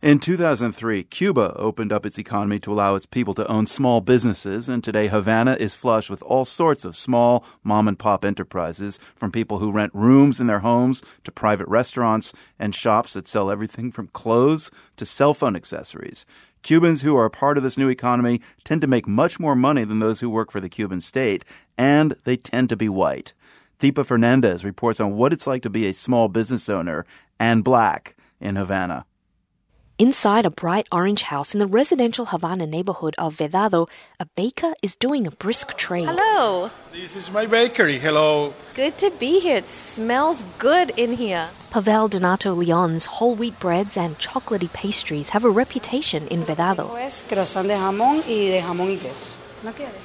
In 2003, Cuba opened up its economy to allow its people to own small businesses, and today Havana is flush with all sorts of small mom-and-pop enterprises, from people who rent rooms in their homes to private restaurants and shops that sell everything from clothes to cell phone accessories. Cubans who are a part of this new economy tend to make much more money than those who work for the Cuban state, and they tend to be white. Thipa Fernandez reports on what it's like to be a small business owner and black in Havana. Inside a bright orange house in the residential Havana neighborhood of Vedado, a baker is doing a brisk trade. Hello. This is my bakery. Hello. Good to be here. It smells good in here. Pavel Donato Leon's whole wheat breads and chocolatey pastries have a reputation in Vedado. Es croissant de jamón y de jamón y queso. ¿No quieres?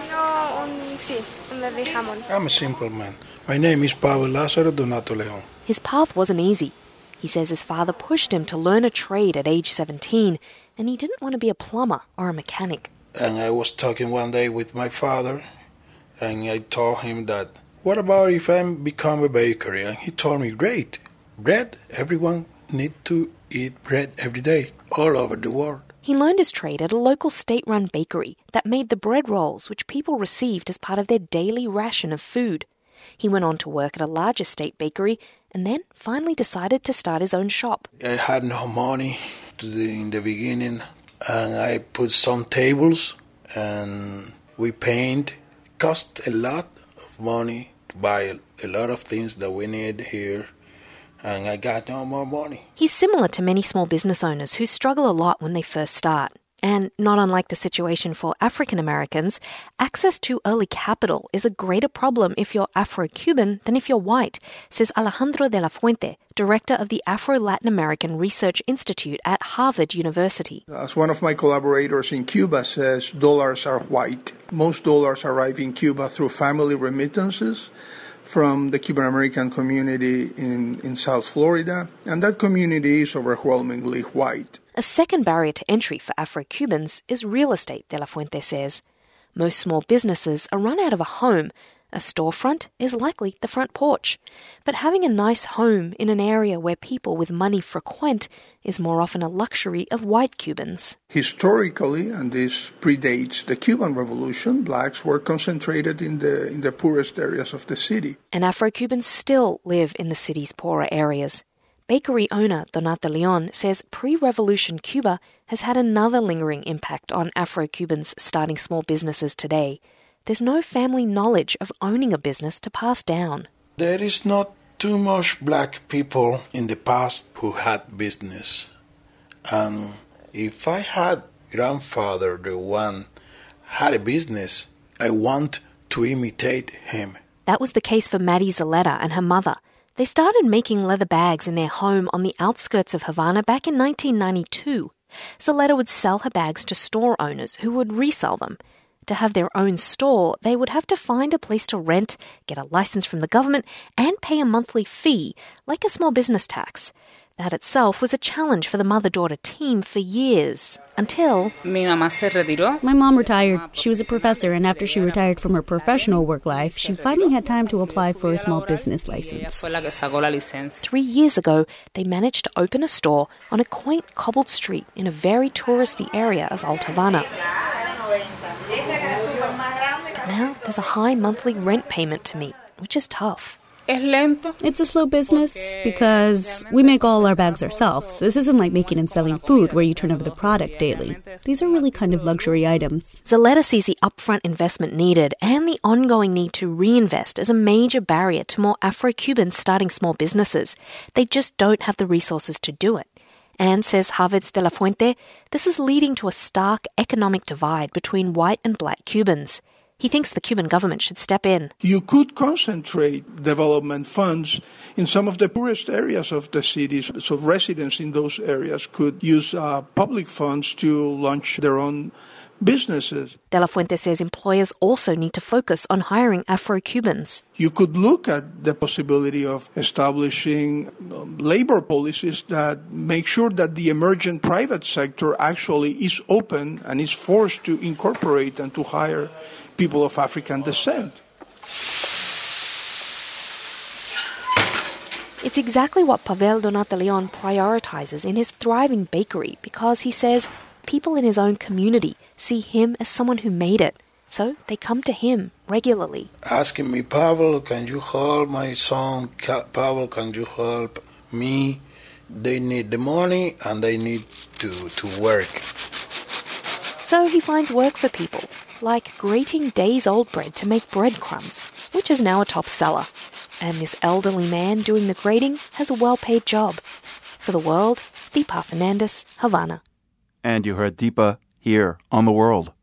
De jamón. I'm a simple man. My name is Pavel Lázaro Donato Leon. His path wasn't easy. He says his father pushed him to learn a trade at age 17, and he didn't want to be a plumber or a mechanic. And I was talking one day with my father, and I told him that, what about if I become a bakery? And he told me, great, bread, everyone needs to eat bread every day, all over the world. He learned his trade at a local state-run bakery that made the bread rolls which people received as part of their daily ration of food. He went on to work at a larger state bakery and then finally decided to start his own shop. I had no money in the beginning, and I put some tables and we paint. It cost a lot of money to buy a lot of things that we need here, and I got no more money. He's similar to many small business owners who struggle a lot when they first start. And not unlike the situation for African Americans, access to early capital is a greater problem if you're Afro-Cuban than if you're white, says Alejandro de la Fuente, director of the Afro-Latin American Research Institute at Harvard University. As one of my collaborators in Cuba says, dollars are white. Most dollars arrive in Cuba through family remittances from the Cuban American community in South Florida, and that community is overwhelmingly white. A second barrier to entry for Afro-Cubans is real estate, De La Fuente says. Most small businesses are run out of a home. A storefront is likely the front porch. But having a nice home in an area where people with money frequent is more often a luxury of white Cubans. Historically, and this predates the Cuban Revolution, blacks were concentrated in the poorest areas of the city. And Afro-Cubans still live in the city's poorer areas. Bakery owner Donato Leon says pre-revolution Cuba has had another lingering impact on Afro-Cubans starting small businesses today. There's no family knowledge of owning a business to pass down. There is not too much black people in the past who had business. And if I had grandfather, the one had a business, I want to imitate him. That was the case for Maddie Zaletta and her mother. They started making leather bags in their home on the outskirts of Havana back in 1992. Zaletta would sell her bags to store owners who would resell them. To have their own store, they would have to find a place to rent, get a license from the government, and pay a monthly fee, like a small business tax. That itself was a challenge for the mother-daughter team for years, until... My mom retired. She was a professor, and after she retired from her professional work life, she finally had time to apply for a small business license. 3 years ago, they managed to open a store on a quaint cobbled street in a very touristy area of Old Havana. Now there's a high monthly rent payment to meet, which is tough. It's a slow business because we make all our bags ourselves. This isn't like making and selling food where you turn over the product daily. These are really kind of luxury items. Zaletta sees the upfront investment needed and the ongoing need to reinvest as a major barrier to more Afro-Cubans starting small businesses. They just don't have the resources to do it. And, says Harvard's De La Fuente, this is leading to a stark economic divide between white and black Cubans. He thinks the Cuban government should step in. You could concentrate development funds in some of the poorest areas of the cities, so residents in those areas could use public funds to launch their own businesses. De La Fuente says employers also need to focus on hiring Afro-Cubans. You could look at the possibility of establishing labor policies that make sure that the emergent private sector actually is open and is forced to incorporate and to hire people of African descent. It's exactly what Pavel Donateleon prioritizes in his thriving bakery because he says people in his own community see him as someone who made it. So they come to him regularly. Asking me, Pavel, can you help my son? Pavel, can you help me? They need the money and they need to work. So he finds work for people, like grating days-old bread to make breadcrumbs, which is now a top seller. And this elderly man doing the grating has a well-paid job. For The World, Deepa Fernandes, Havana. And you heard Deepa here on The World.